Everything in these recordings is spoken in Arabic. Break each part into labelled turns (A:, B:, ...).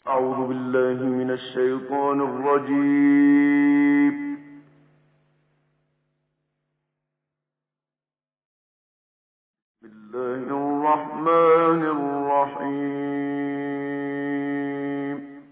A: أعوذ بالله من الشيطان الرجيم. بسم الله الرحمن الرحيم.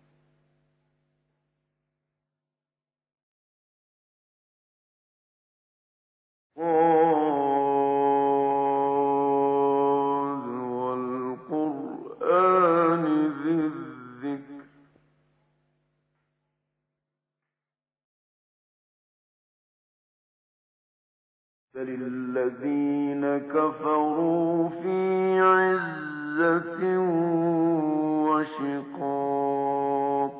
A: صاد والقرآن ذي الذكر بل الذين كفروا في عزة وشقاق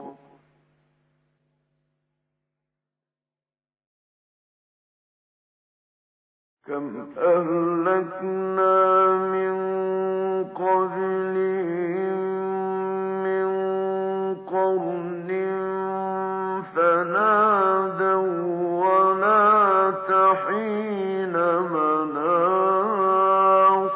A: كم أهلكنا من قبلهم من قرن فنادوا ولا تحين مناص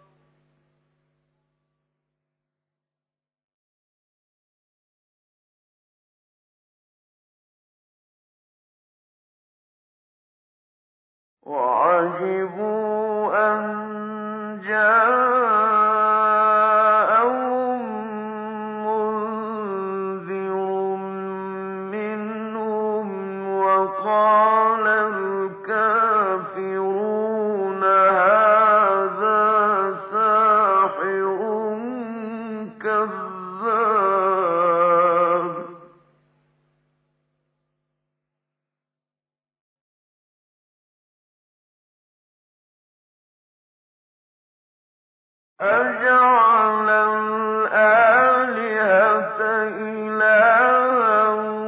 A: وعجبوا أن جاءهم منذر منهم وقال الكافرون هذا ساحر كذاب أجعل الآلهة إلها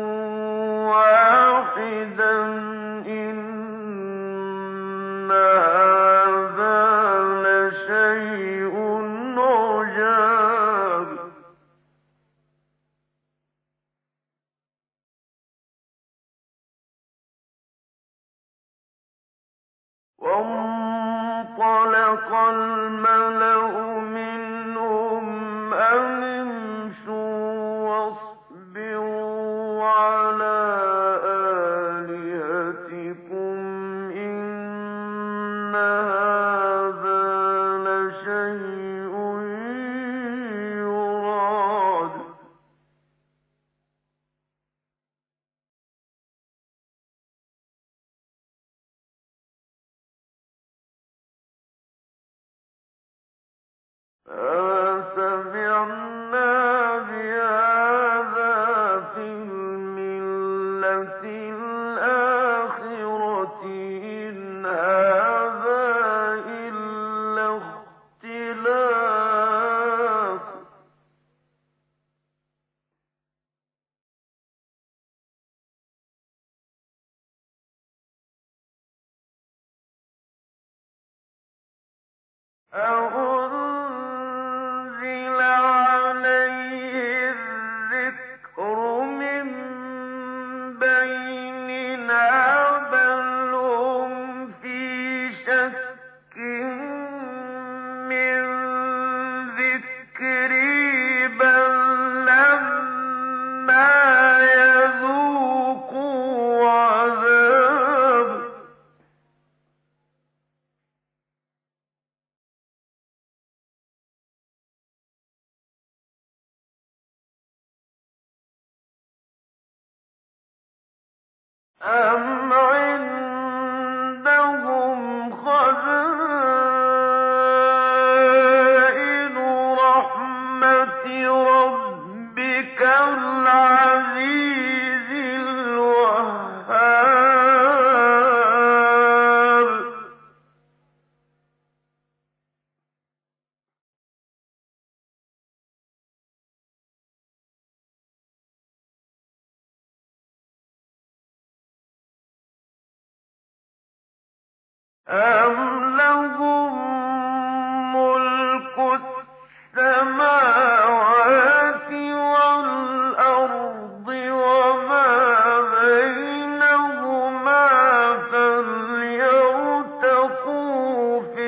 A: واحدا إن هذا لشيء عجاب وانطلق الملأ منهم أن امشوا واصبروا على آلهتكم إن هذا لشيء يراد سمعنا بهذا في الملة الآخرة إن هذا إلا اختلاق أنزل عليه الذكر من بيننا بل هم في شك من ذكري بل لما يذوقوا عذاب أم عندهم خزائن رحمة ربك العزيز الوهاب أم لهم ملك السماوات والأرض وما بينهما فليرتقوا في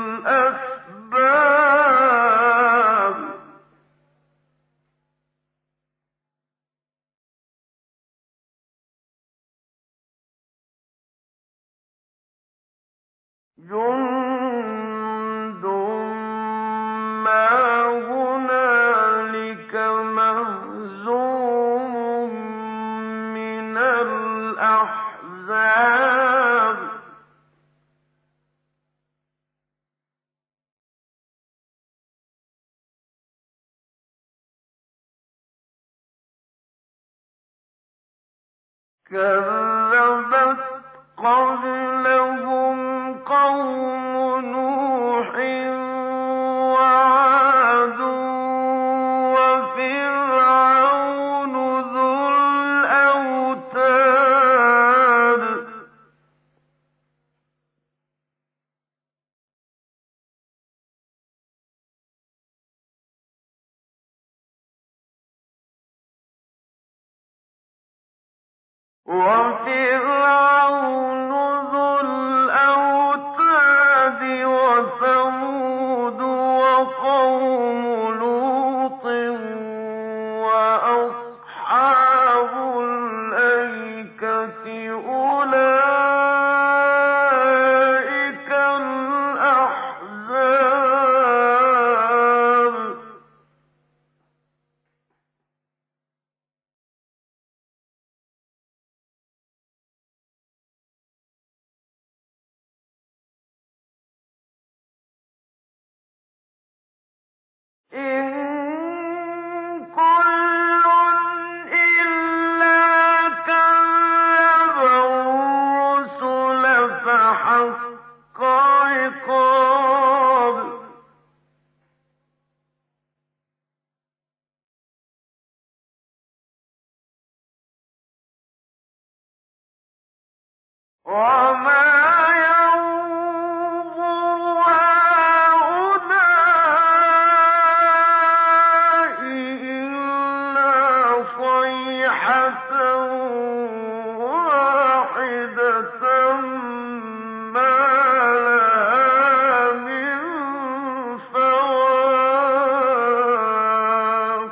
A: الأسباب جند ما هنالك مهزوم من الأحزاب كذبت قبلهم قوم نوح وعاد وفرعون ذو الأوتاد وفرعون ذو الأوتاد وثمود وقوم لوط وأصحاب الأيكة أولئك الأحزاب إن كل إلا كذب الرسل فحق عقاب وما ينظر هؤلاء إلا صيحة واحدة ما لها من فواق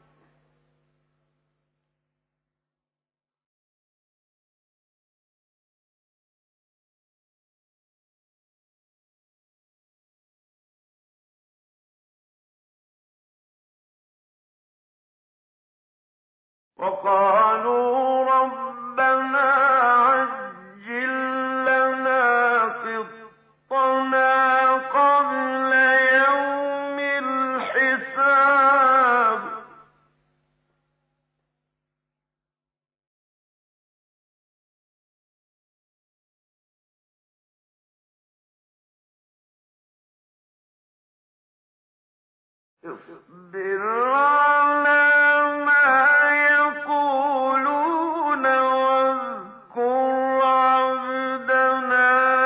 A: وقالوا ربنا عجل لنا قطنا قبل يوم الحساب اصبر على ما يقولون واذكر عبدنا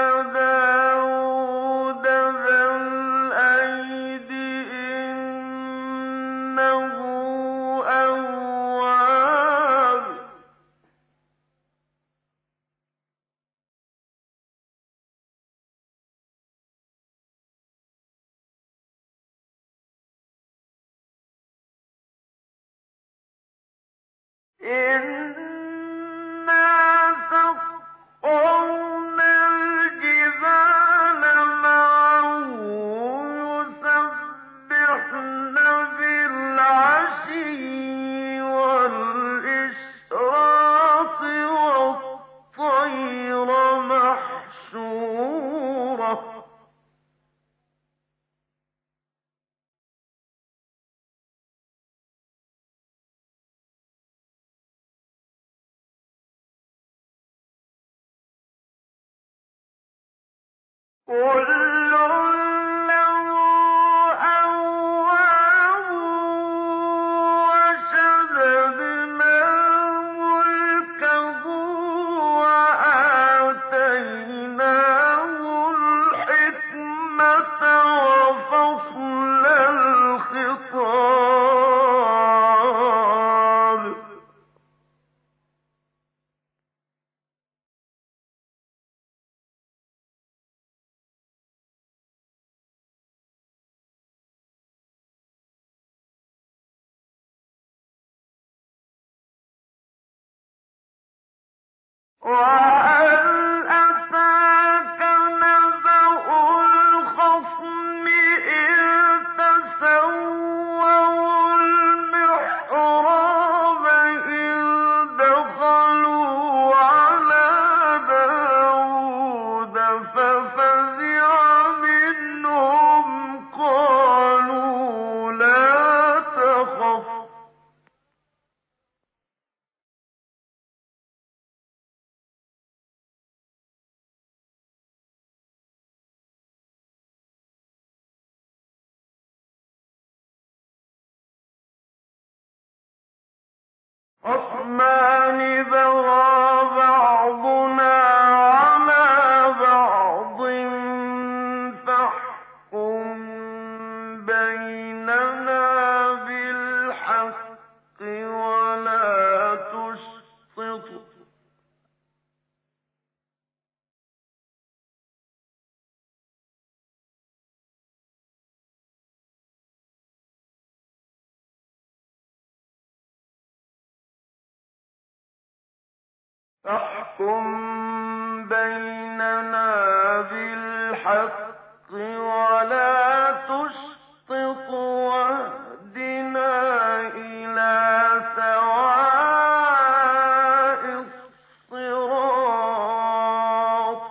A: داود ذا الأيد إنه أواب إنا سخرنا الجبال معه يسبحن بالعشي والإشراق والطير محشورة كل له أواب وشددنا ملكه وآتيناه الحكمة وفصل الخطاب وهل أتاك نبأ خصمان بغى بعضنا على بعض فاحكم بيننا بالحق ولا تشطط واهدنا إلى سواء الصراط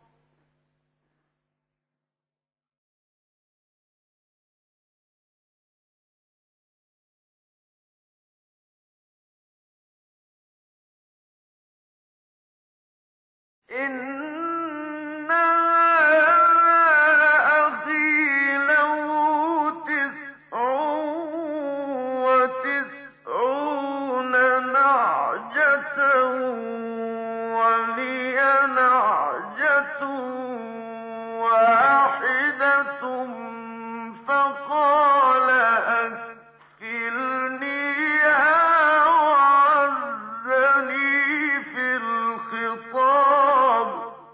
A: إن أخي له 99 نعجة ولي نعجة واحدة فقال أكفلنيها وعزني في الخطاب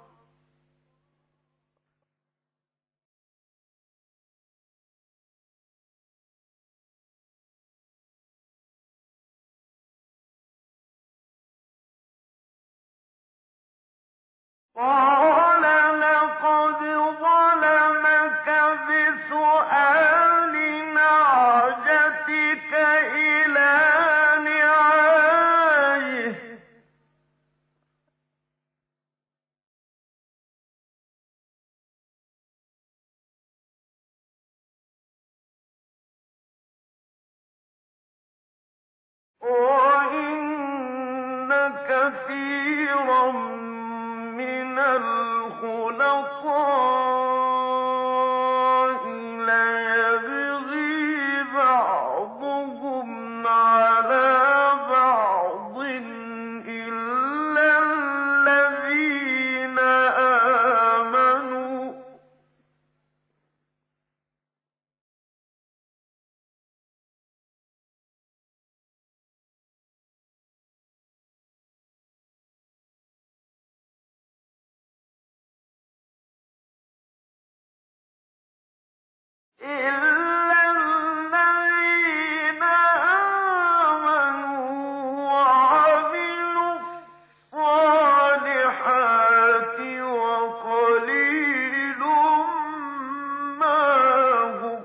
A: قال لقد ظلمك بسؤال نعجتك إلى نعاجه وإن كثيرا من الخلطاء ليبغي بعضهم على بعض إلا الذين آمنوا وعملوا الصالحات وقليل ما هم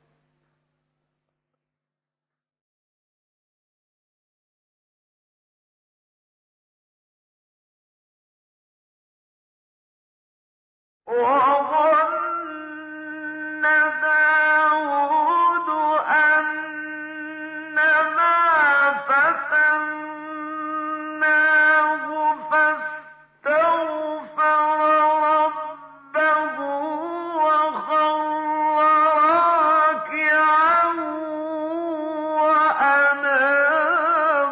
A: وظن داود أنما فتناه فاستغفر ربه وخر راكعا وأناب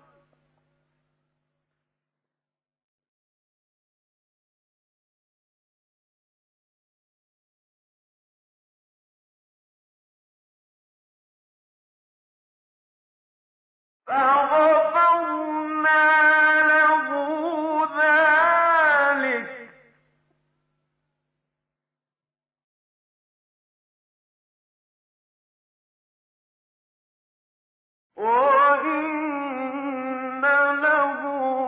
A: فغفرنا له ذلك وإن له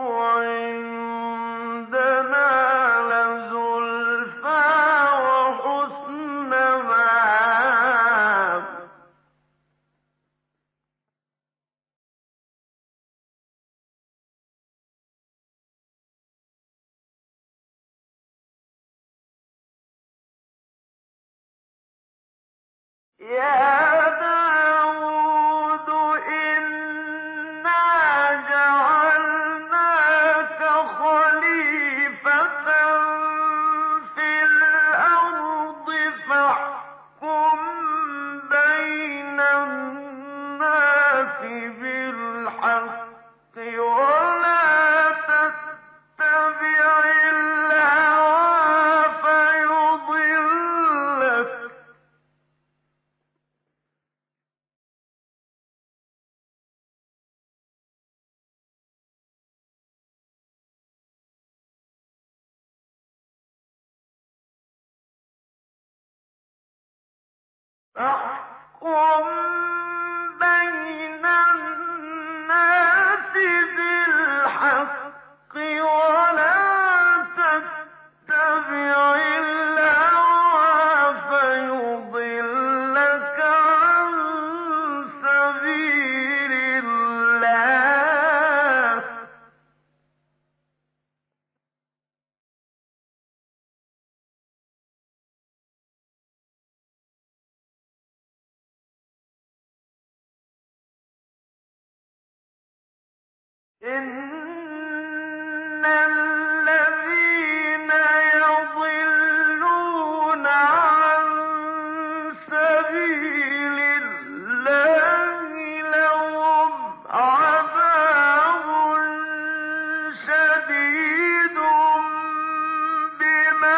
A: عندنا لزلفى وحسن مآب يا داود إنا جعلناك خليفة في الأرض فاحكم بين الناس بالحق فاحكم بين الناس بالحق ولا تتبع الهوى فيضلك عن سبيل الله. إن الذين يضلون عن سبيل الله لهم عذاب شديد بما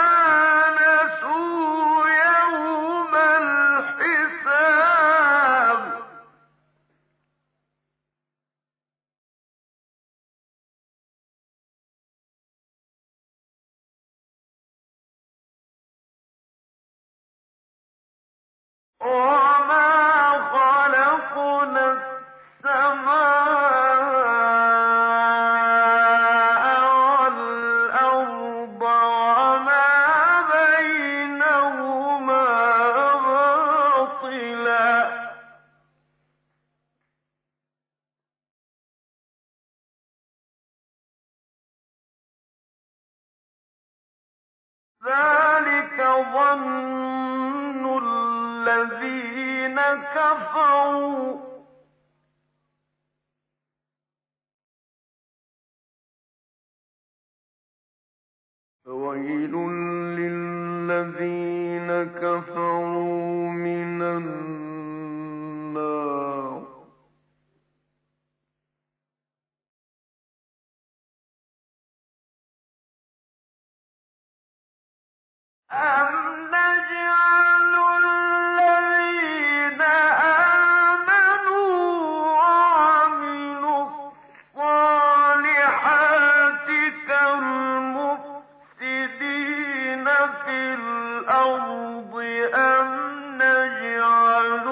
A: نسوا يوم الحساب. وما خلقنا السماء والأرض وما بينهما باطلا ذلك ظن الذين كفروا فويل للذين كفروا من النار. أم نجعل الذين آمنوا وعملوا الصالحات كالمفسدين في الأرض أم نجعل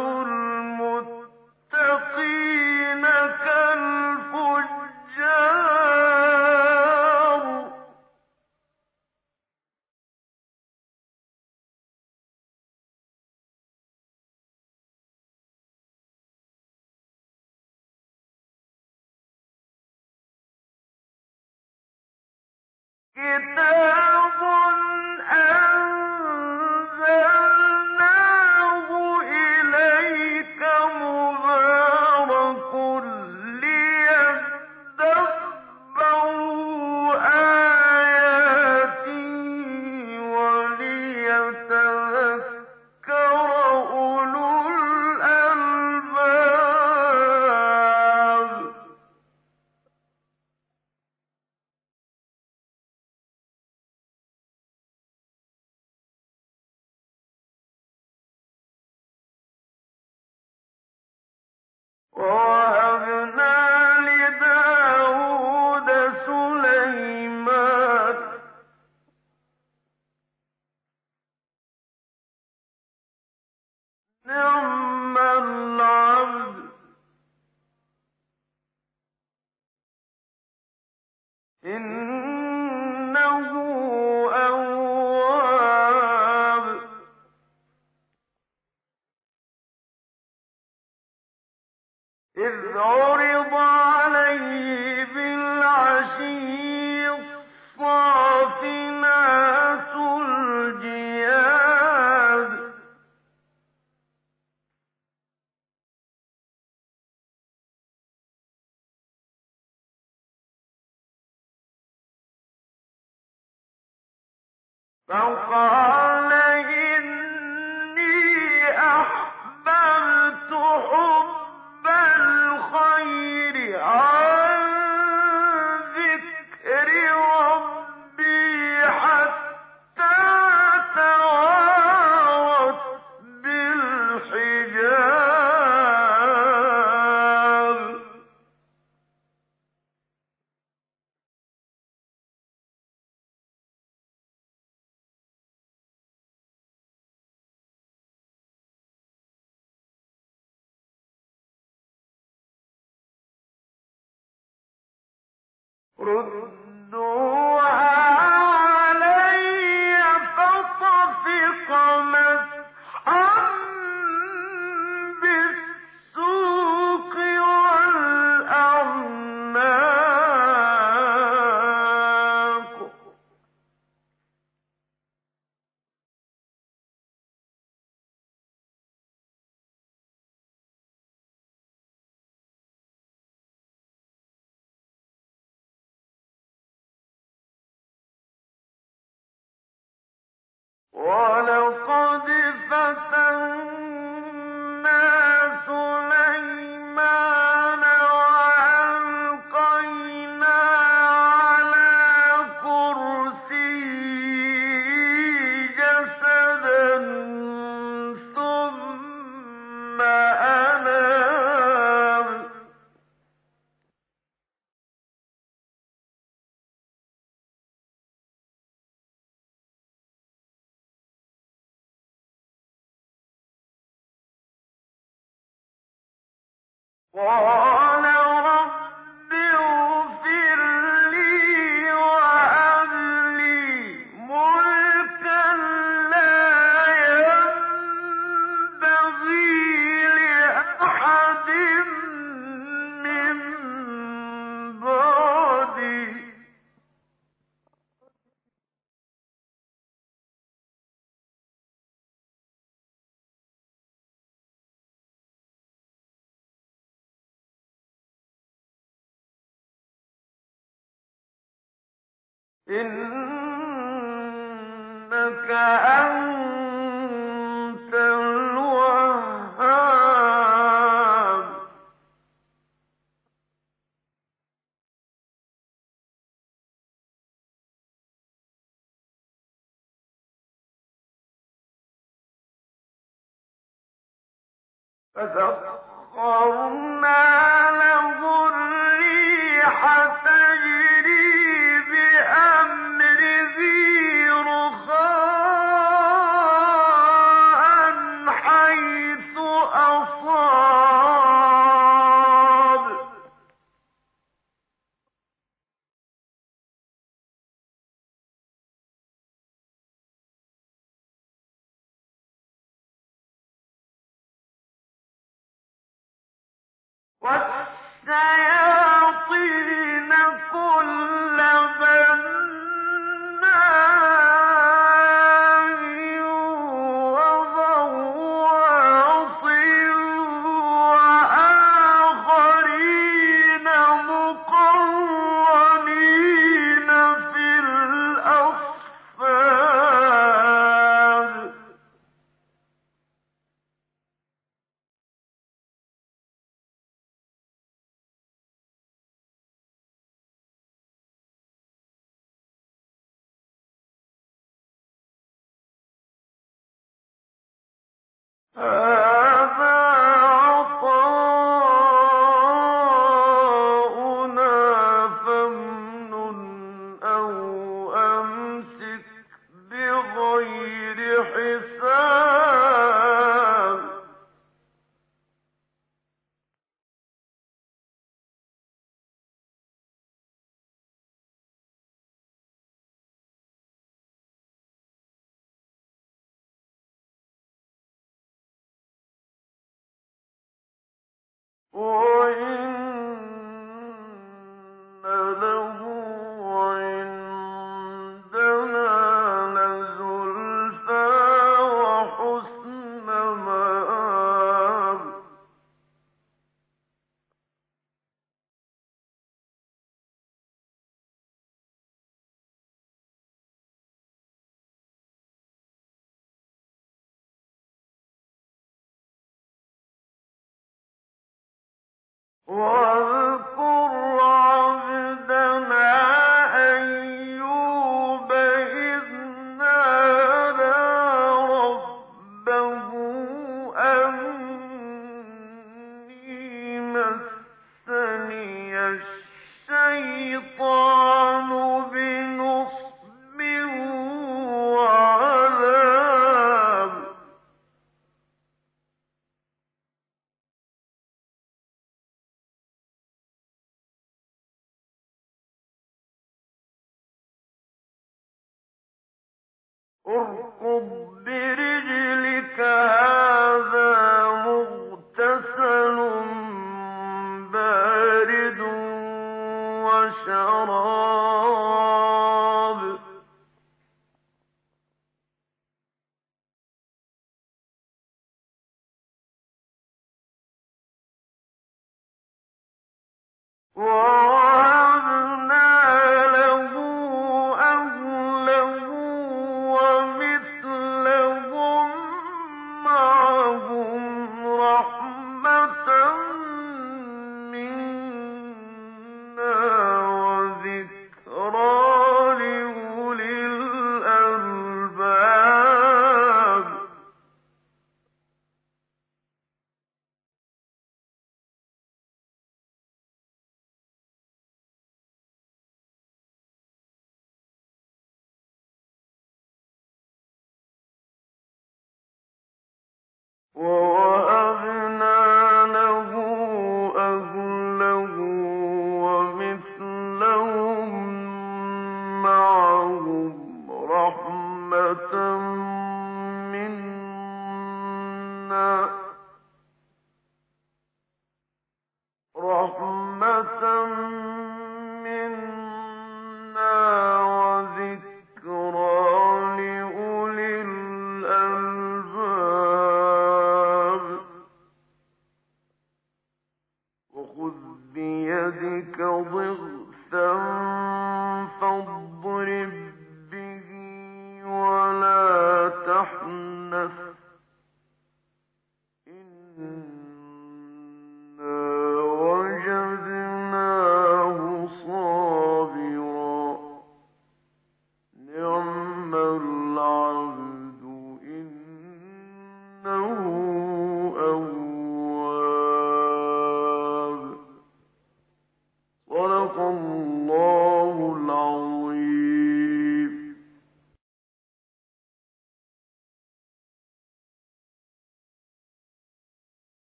A: المتقين كالفجار. كتاب أنزلناه إليك مبارك ليدبروا آياته وليتذكر أولو الألباب. ووهبنا لداود سليمان نعم العبد إنه أواب. إذ عرض عليه بالعشي الصافنات الجياد فقال إني أحببت حب الخير عن ذكر ربي حتى توارت بالحجاب. ردوها علي فطفق مسحا بالسوق والأعناق ولقد فتنا سليمان وألقينا على كرسيه جسدا ثم أناب قال رب اغفر لي وهب لي ملكا لا ينبغي لأحد من بعدي إنك أنت الوهاب فسخرنا له الريح تجري بأمره رخاء حيث أصاب والشياطين كل بناء وغواص وآخرين مقرنين في الأصفاد هذا عطاؤنا فامنن أو أمسك بغير حساب وإن له عندنا لزلفى وحسن مآب واذكر عبدنا أيوب إذ نادى ربه أني مسني الشيطان بنصب وعذاب اركض برجلك هذا مغتسل بارد وشراب ووهبنا له أهله ومثلهم معهم رحمة منا وذكرى لأولي الألباب ووهبنا له أهله ومثلهم معهم رحمة منا وذكرى لأولي الألباب وخذ بيدك ضغطا